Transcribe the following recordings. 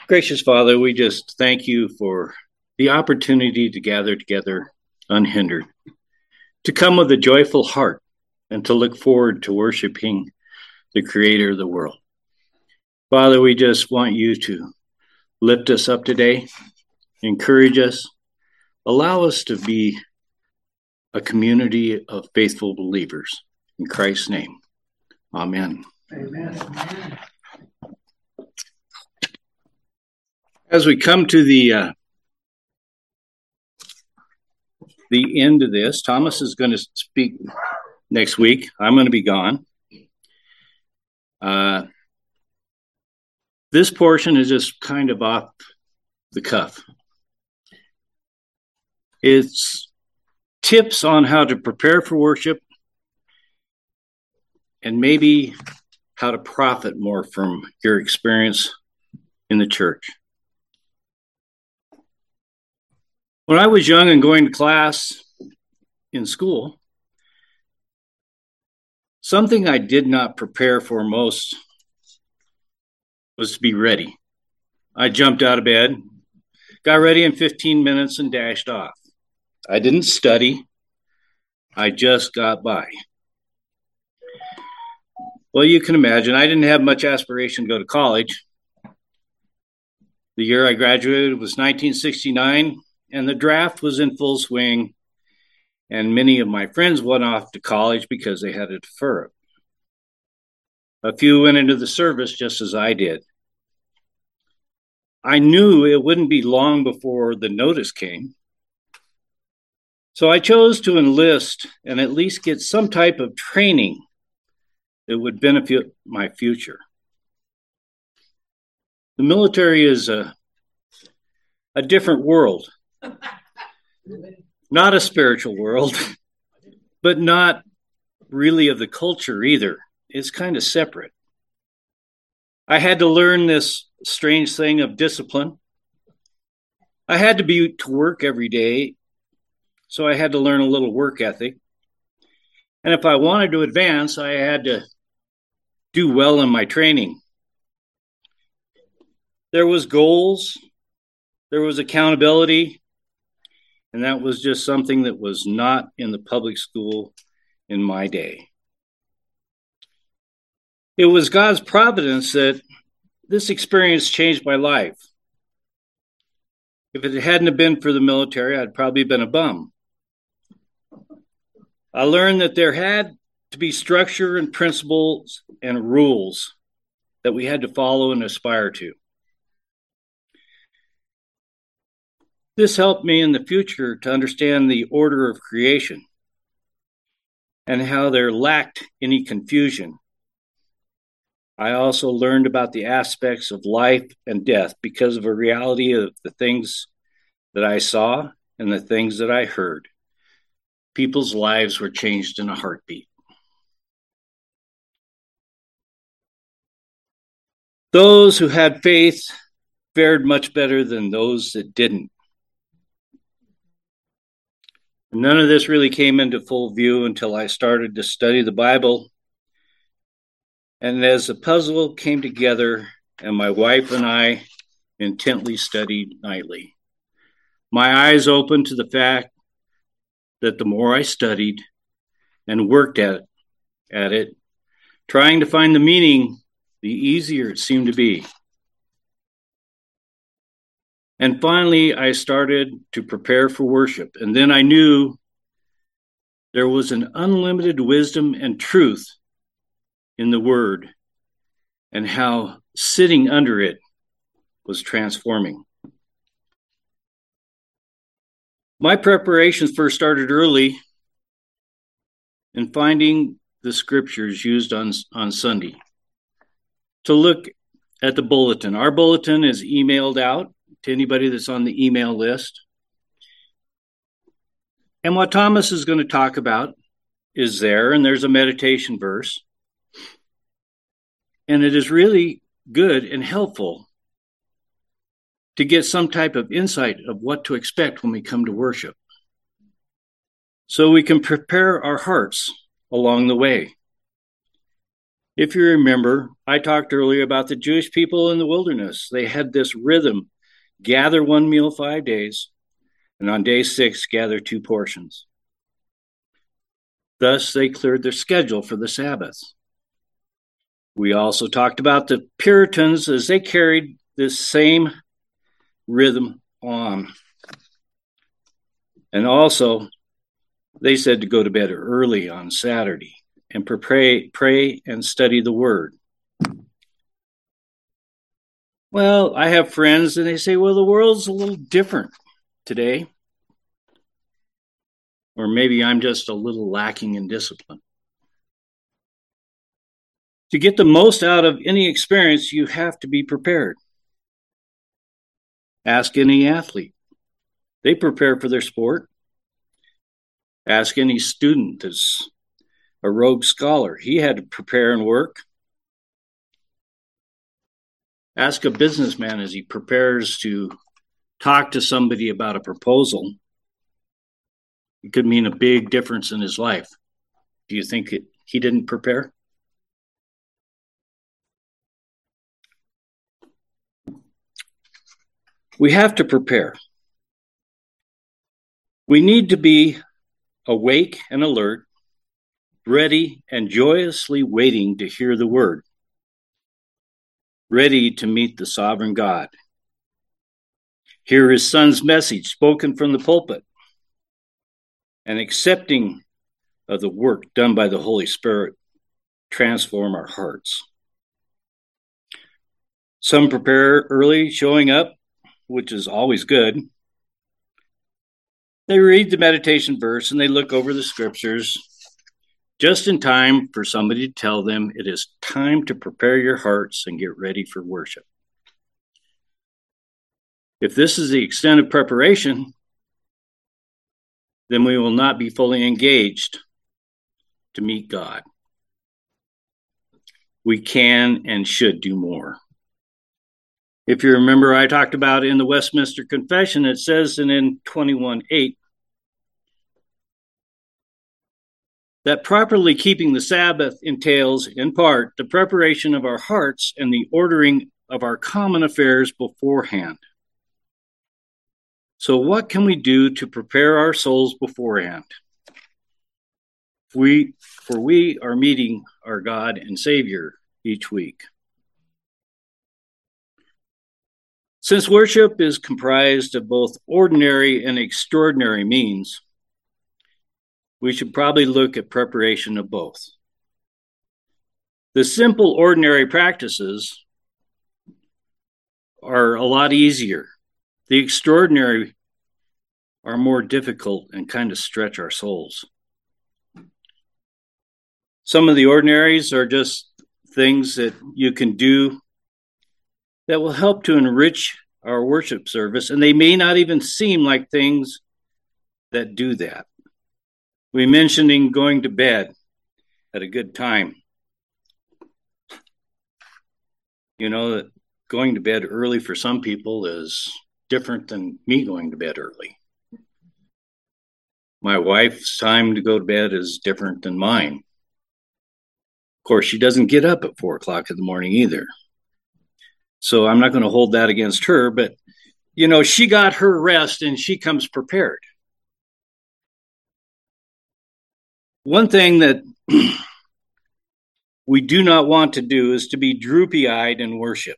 Gracious Father, we just thank you for the opportunity to gather together unhindered, to come with a joyful heart, and to look forward to worshiping the Creator of the world. Father, we just want you to lift us up today, encourage us, allow us to be a community of faithful believers. In Christ's name, amen. Amen. As we come to the end of this, Thomas is going to speak next week. I'm going to be gone. This portion is just kind of off the cuff. It's tips on how to prepare for worship and maybe how to profit more from your experience in the church. When I was young and going to class in school, something I did not prepare for most was to be ready. I jumped out of bed, got ready in 15 minutes, and dashed off. I didn't study. I just got by. Well, you can imagine, I didn't have much aspiration to go to college. The year I graduated was 1969. And the draft was in full swing, and many of my friends went off to college because they had to defer it. A few went into the service just as I did. I knew it wouldn't be long before the notice came. So I chose to enlist and at least get some type of training that would benefit my future. The military is a different world. Not a spiritual world, but not really of the culture either. It's kind of separate. I had to learn this strange thing of discipline. I had to be to work every day, so I had to learn a little work ethic. And if I wanted to advance, I had to do well in my training. There was goals, there was accountability, and that was just something that was not in the public school in my day. It was God's providence that this experience changed my life. If it hadn't been for the military, I'd probably been a bum. I learned that there had to be structure and principles and rules that we had to follow and aspire to. This helped me in the future to understand the order of creation and how there lacked any confusion. I also learned about the aspects of life and death because of a reality of the things that I saw and the things that I heard. People's lives were changed in a heartbeat. Those who had faith fared much better than those that didn't. None of this really came into full view until I started to study the Bible. And as the puzzle came together and my wife and I intently studied nightly, my eyes opened to the fact that the more I studied and worked at it, trying to find the meaning, the easier it seemed to be. And finally, I started to prepare for worship. And then I knew there was an unlimited wisdom and truth in the Word and how sitting under it was transforming. My preparations first started early in finding the scriptures used on Sunday. To look at the bulletin. Our bulletin is emailed out to anybody that's on the email list. And what Thomas is going to talk about is there, and there's a meditation verse. And it is really good and helpful to get some type of insight of what to expect when we come to worship, so we can prepare our hearts along the way. If you remember, I talked earlier about the Jewish people in the wilderness. They had this rhythm: gather one meal 5 days, and on day 6, gather 2 portions. Thus, they cleared their schedule for the Sabbath. We also talked about the Puritans as they carried this same rhythm on. And also, they said to go to bed early on Saturday and pray and study the Word. Well, I have friends and they say, well, the world's a little different today. Or maybe I'm just a little lacking in discipline. To get the most out of any experience, you have to be prepared. Ask any athlete. They prepare for their sport. Ask any student that's a Rhodes Scholar. He had to prepare and work. Ask a businessman as he prepares to talk to somebody about a proposal. It could mean a big difference in his life. Do you think he didn't prepare? We have to prepare. We need to be awake and alert, ready and joyously waiting to hear the word, ready to meet the sovereign God, hear his son's message spoken from the pulpit, and accepting of the work done by the Holy Spirit transform our hearts. Some prepare early, showing up, which is always good. They read the meditation verse and they look over the scriptures just in time for somebody to tell them it is time to prepare your hearts and get ready for worship. If this is the extent of preparation, then we will not be fully engaged to meet God. We can and should do more. If you remember, I talked about in the Westminster Confession, it says in 21:8 that properly keeping the Sabbath entails, in part, the preparation of our hearts and the ordering of our common affairs beforehand. So what can we do to prepare our souls beforehand? For we are meeting our God and Savior each week. Since worship is comprised of both ordinary and extraordinary means, we should probably look at preparation of both. The simple ordinary practices are a lot easier. The extraordinary are more difficult and kind of stretch our souls. Some of the ordinaries are just things that you can do that will help to enrich our worship service, and they may not even seem like things that do that. We mentioned in going to bed at a good time. You know that going to bed early for some people is different than me going to bed early. My wife's time to go to bed is different than mine. Of course, she doesn't get up at 4 o'clock in the morning either. So I'm not going to hold that against her, but, you know, she got her rest and she comes prepared. One thing that we do not want to do is to be droopy-eyed in worship.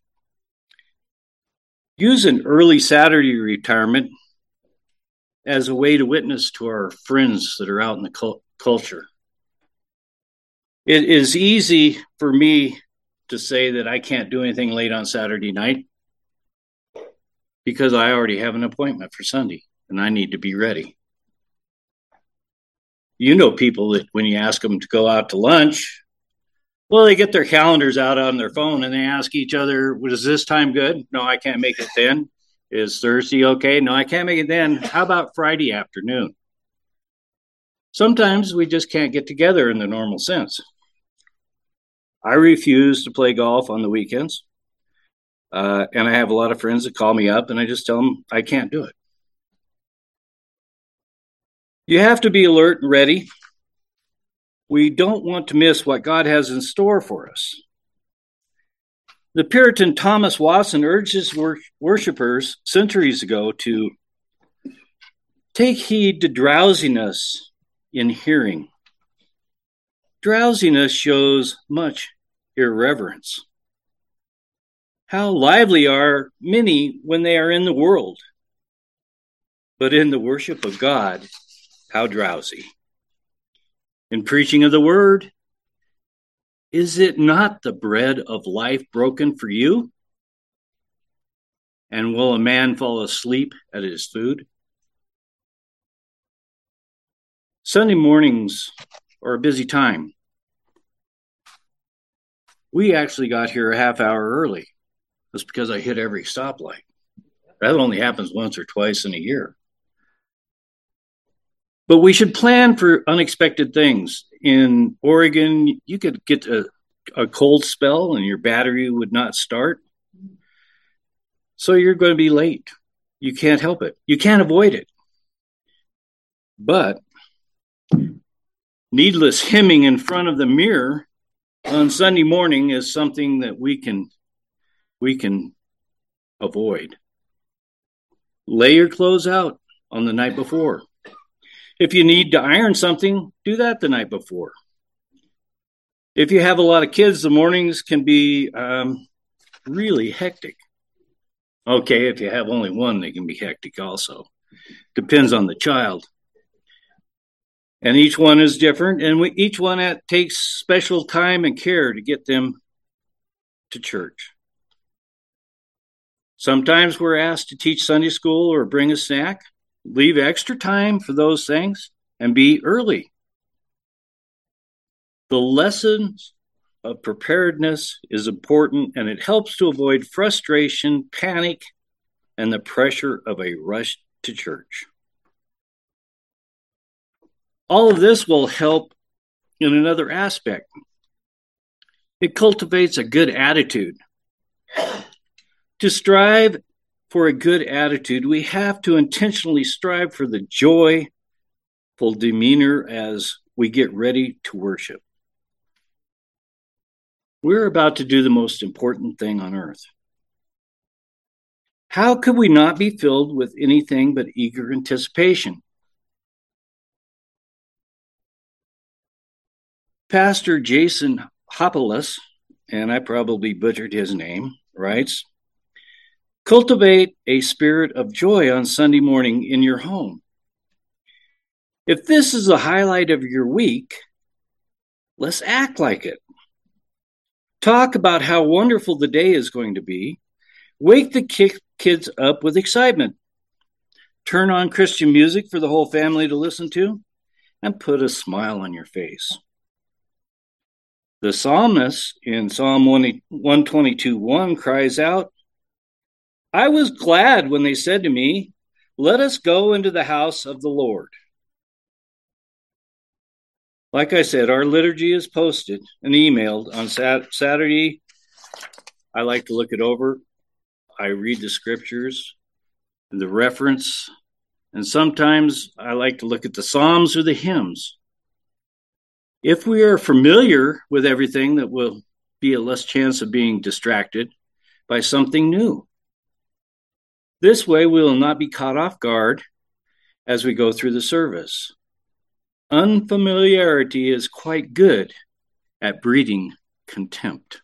Use an early Saturday retirement as a way to witness to our friends that are out in the culture. It is easy for me to say that I can't do anything late on Saturday night because I already have an appointment for Sunday and I need to be ready. You know people that when you ask them to go out to lunch, well, they get their calendars out on their phone and they ask each other, is this time good? No, I can't make it then. Is Thursday okay? No, I can't make it then. How about Friday afternoon? Sometimes we just can't get together in the normal sense. I refuse to play golf on the weekends. And I have a lot of friends that call me up and I just tell them I can't do it. You have to be alert and ready. we don't want to miss what God has in store for us. The Puritan Thomas Watson urged his worshippers centuries ago to take heed to drowsiness in hearing. Drowsiness shows much irreverence. How lively are many when they are in the world, but in the worship of God, how drowsy. In preaching of the word, is it not the bread of life broken for you? And will a man fall asleep at his food? Sunday mornings are a busy time. We actually got here a half hour early. That's because I hit every stoplight. That only happens once or twice in a year. But we should plan for unexpected things. In Oregon, you could get a cold spell and your battery would not start. So you're going to be late. You can't help it. You can't avoid it. But needless hemming in front of the mirror on Sunday morning is something that we can avoid. Lay your clothes out on the night before. If you need to iron something, do that the night before. If you have a lot of kids, the mornings can be really hectic. Okay, if you have only one, they can be hectic also. Depends on the child. And each one is different, and each one takes special time and care to get them to church. Sometimes we're asked to teach Sunday school or bring a snack. Leave extra time for those things and be early. The lessons of preparedness is important, and it helps to avoid frustration, panic, and the pressure of a rush to church. All of this will help in another aspect. It cultivates a good attitude. To strive for a good attitude, we have to intentionally strive for the joyful demeanor as we get ready to worship. We're about to do the most important thing on earth. How could we not be filled with anything but eager anticipation? Pastor Jason Hopolis, and I probably butchered his name, writes, cultivate a spirit of joy on Sunday morning in your home. If this is the highlight of your week, let's act like it. Talk about how wonderful the day is going to be. Wake the kids up with excitement. Turn on Christian music for the whole family to listen to, and put a smile on your face. The psalmist in Psalm 122:1 cries out, I was glad when they said to me, let us go into the house of the Lord. Like I said, our liturgy is posted and emailed on Saturday. I like to look it over. I read the scriptures, the reference, and sometimes I like to look at the Psalms or the hymns. If we are familiar with everything, that will be a less chance of being distracted by something new. This way, we will not be caught off guard as we go through the service. Unfamiliarity is quite good at breeding contempt.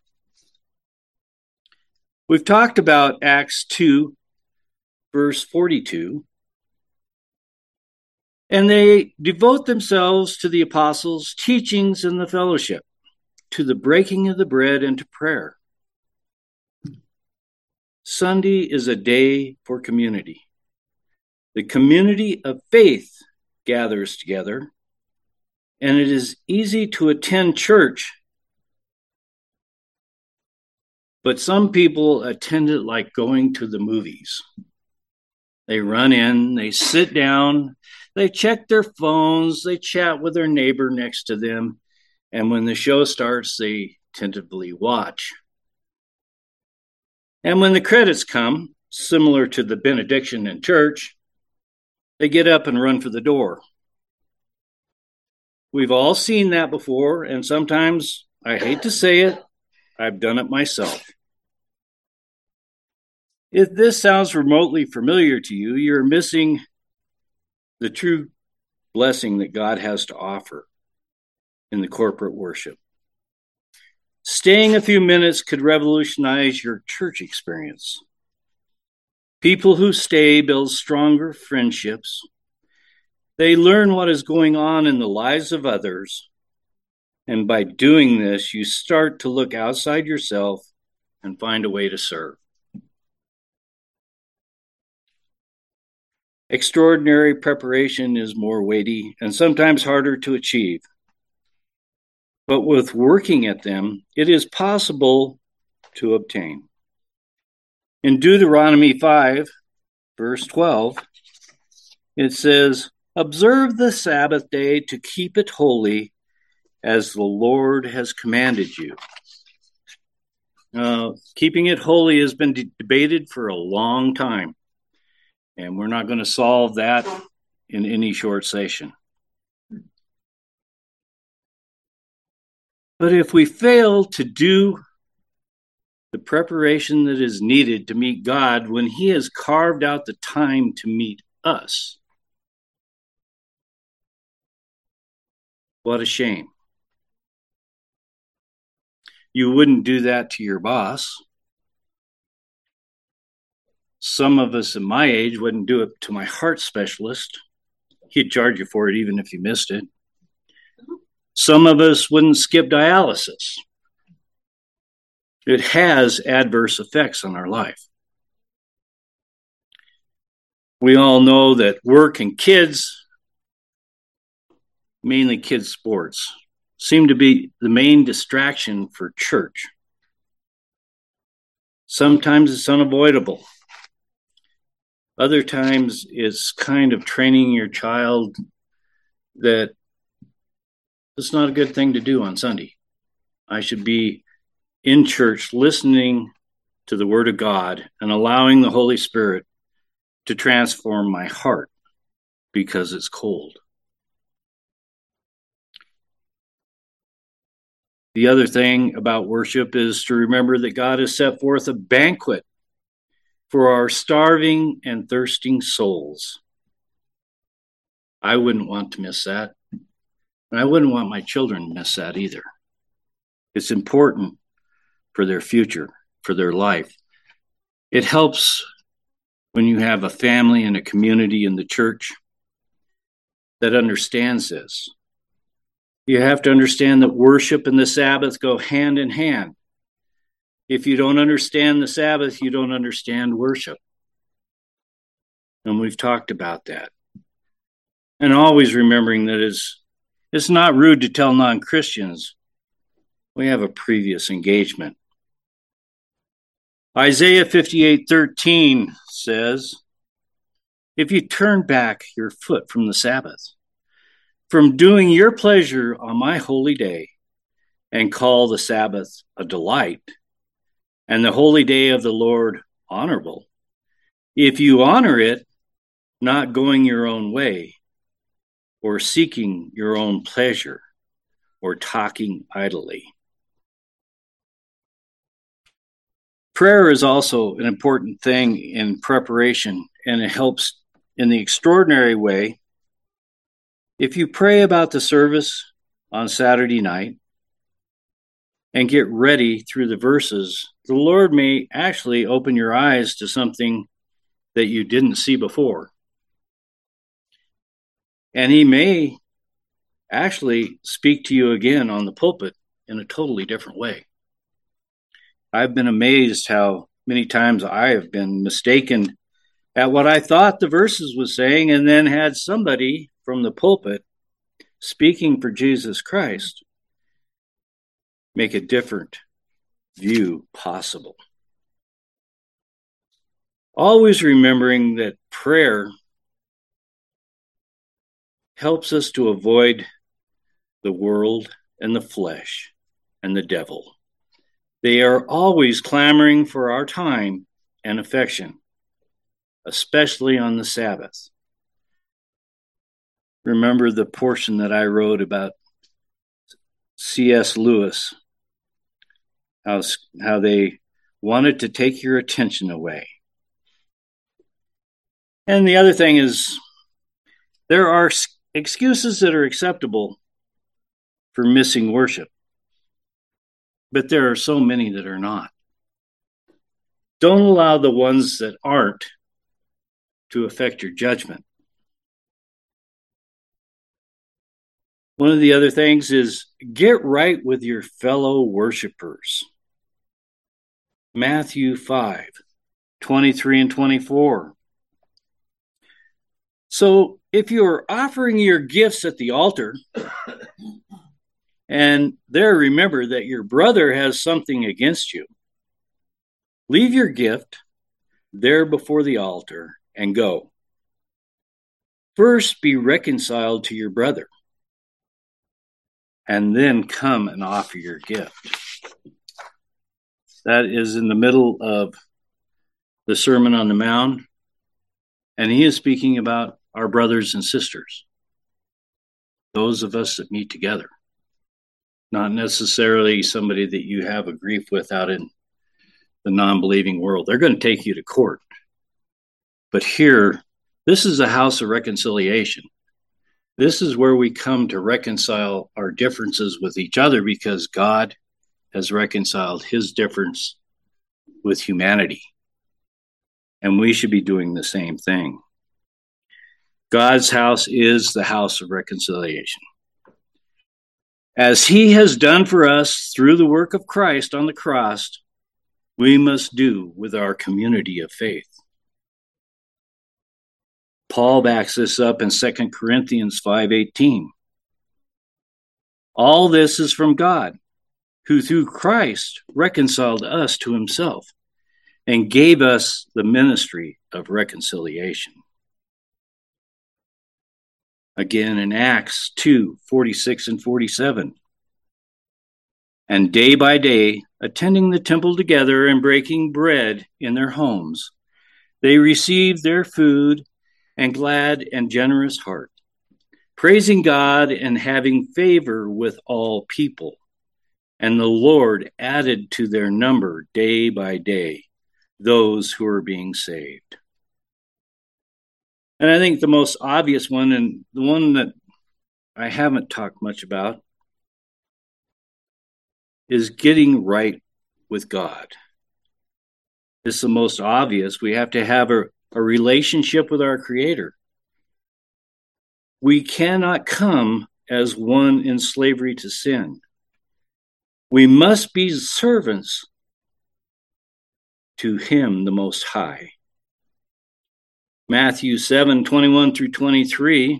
We've talked about Acts 2, verse 42. And they devote themselves to the apostles' teachings and the fellowship, to the breaking of the bread and to prayer. Sunday is a day for community. The community of faith gathers together, and it is easy to attend church, but some people attend it like going to the movies. They run in, they sit down, they check their phones, they chat with their neighbor next to them, and when the show starts, they tentatively watch. And when the credits come, similar to the benediction in church, they get up and run for the door. We've all seen that before, and sometimes, I hate to say it, I've done it myself. If this sounds remotely familiar to you, you're missing the true blessing that God has to offer in the corporate worship. Staying a few minutes could revolutionize your church experience. People who stay build stronger friendships. They learn what is going on in the lives of others. And by doing this, you start to look outside yourself and find a way to serve. Extraordinary preparation is more weighty and sometimes harder to achieve. But with working at them, it is possible to obtain. In Deuteronomy 5, verse 12, it says, "Observe the Sabbath day to keep it holy, as the Lord has commanded you." Keeping it holy has been debated for a long time, and we're not going to solve that in any short session. But if we fail to do the preparation that is needed to meet God when He has carved out the time to meet us, what a shame. You wouldn't do that to your boss. Some of us in my age wouldn't do it to my heart specialist. He'd charge you for it even if you missed it. Some of us wouldn't skip dialysis. It has adverse effects on our life. We all know that work and kids, mainly kids' sports, seem to be the main distraction for church. Sometimes it's unavoidable. Other times it's kind of training your child that it's not a good thing to do on Sunday. I should be in church listening to the Word of God and allowing the Holy Spirit to transform my heart because it's cold. The other thing about worship is to remember that God has set forth a banquet for our starving and thirsting souls. I wouldn't want to miss that. And I wouldn't want my children to miss that either. It's important for their future, for their life. It helps when you have a family and a community in the church that understands this. You have to understand that worship and the Sabbath go hand in hand. If you don't understand the Sabbath, you don't understand worship. And we've talked about that. And always remembering that it's not rude to tell non-Christians we have a previous engagement. Isaiah 58:13 says, "If you turn back your foot from the Sabbath, from doing your pleasure on my holy day, and call the Sabbath a delight, and the holy day of the Lord honorable, if you honor it, not going your own way, or seeking your own pleasure, or talking idly." Prayer is also an important thing in preparation, and it helps in the extraordinary way. If you pray about the service on Saturday night and get ready through the verses, the Lord may actually open your eyes to something that you didn't see before. And He may actually speak to you again on the pulpit in a totally different way. I've been amazed how many times I have been mistaken at what I thought the verses was saying, and then had somebody from the pulpit speaking for Jesus Christ make a different view possible. Always remembering that prayer helps us to avoid the world and the flesh and the devil. They are always clamoring for our time and affection, especially on the Sabbath. Remember the portion that I wrote about C.S. Lewis, how they wanted to take your attention away. And the other thing is, there are excuses that are acceptable for missing worship, but there are so many that are not. Don't allow the ones that aren't to affect your judgment. One of the other things is get right with your fellow worshipers. Matthew 5:23 and 24. So if you're offering your gifts at the altar, and there remember that your brother has something against you, leave your gift there before the altar and go. First be reconciled to your brother, and then come and offer your gift. That is in the middle of the Sermon on the Mount, and he is speaking about our brothers and sisters, those of us that meet together, not necessarily somebody that you have a grief with out in the non-believing world. They're going to take you to court. But here, this is a house of reconciliation. This is where we come to reconcile our differences with each other because God has reconciled his difference with humanity. And we should be doing the same thing. God's house is the house of reconciliation. As he has done for us through the work of Christ on the cross, we must do with our community of faith. Paul backs this up in 2 Corinthians 5:18. All this is from God, who through Christ reconciled us to himself and gave us the ministry of reconciliation. Again in Acts 2:46 and 47. And day by day, attending the temple together and breaking bread in their homes, they received their food and glad and generous heart, praising God and having favor with all people. And the Lord added to their number day by day those who are being saved. And I think the most obvious one, and the one that I haven't talked much about, is getting right with God. It's the most obvious. We have to have a relationship with our Creator. We cannot come as one in slavery to sin. We must be servants to him, the Most High. Matthew 7:21 through 23.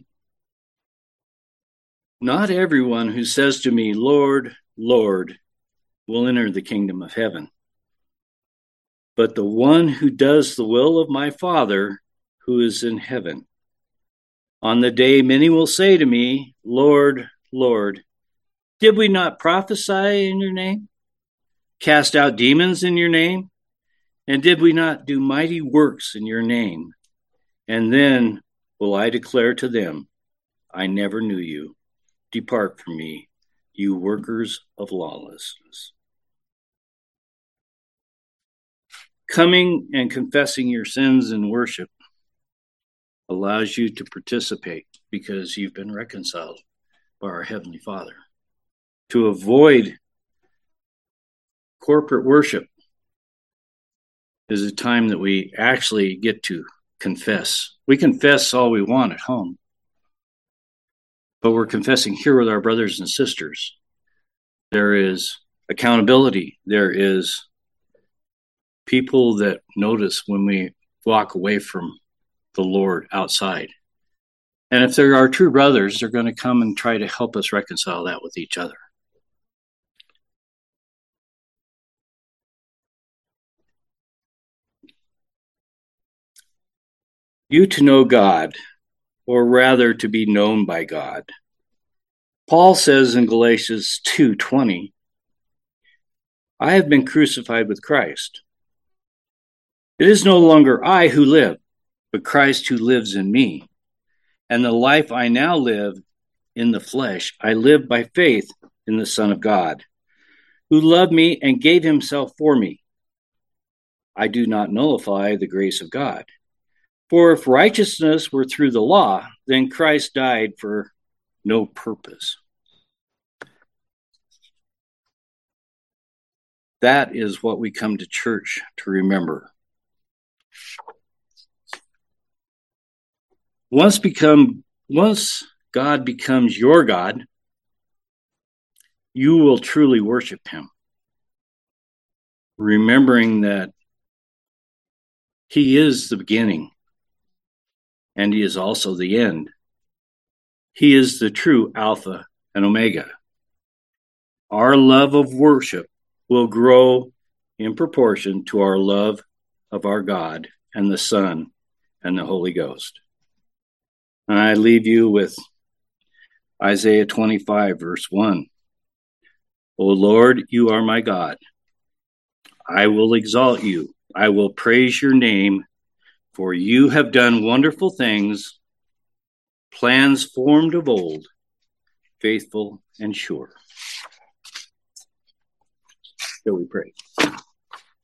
Not everyone who says to me, Lord, Lord, will enter the kingdom of heaven, but the one who does the will of my Father who is in heaven. On the day many will say to me, Lord, Lord, did we not prophesy in your name, cast out demons in your name, and did we not do mighty works in your name? And then will I declare to them, I never knew you. Depart from me, you workers of lawlessness. Coming and confessing your sins in worship allows you to participate because you've been reconciled by our Heavenly Father. To avoid corporate worship is a time that we actually get to confess. We confess all we want at home, but we're confessing here with our brothers and sisters. There is accountability. There is people that notice when we walk away from the Lord outside. And if there are true brothers, they're going to come and try to help us reconcile that with each other. You to know God, or rather to be known by God. Paul says in Galatians 2:20, I have been crucified with Christ. It is no longer I who live, but Christ who lives in me. And the life I now live in the flesh, I live by faith in the Son of God, who loved me and gave himself for me. I do not nullify the grace of God. For if righteousness were through the law, then Christ died for no purpose. That is what we come to church to remember. Once God becomes your God, you will truly worship him, remembering that he is the beginning and he is also the end. He is the true Alpha and Omega. Our love of worship will grow in proportion to our love of our God and the Son and the Holy Ghost. And I leave you with Isaiah 25, verse 1. O Lord, you are my God. I will exalt you. I will praise your name, for you have done wonderful things, plans formed of old, faithful and sure. Shall we pray?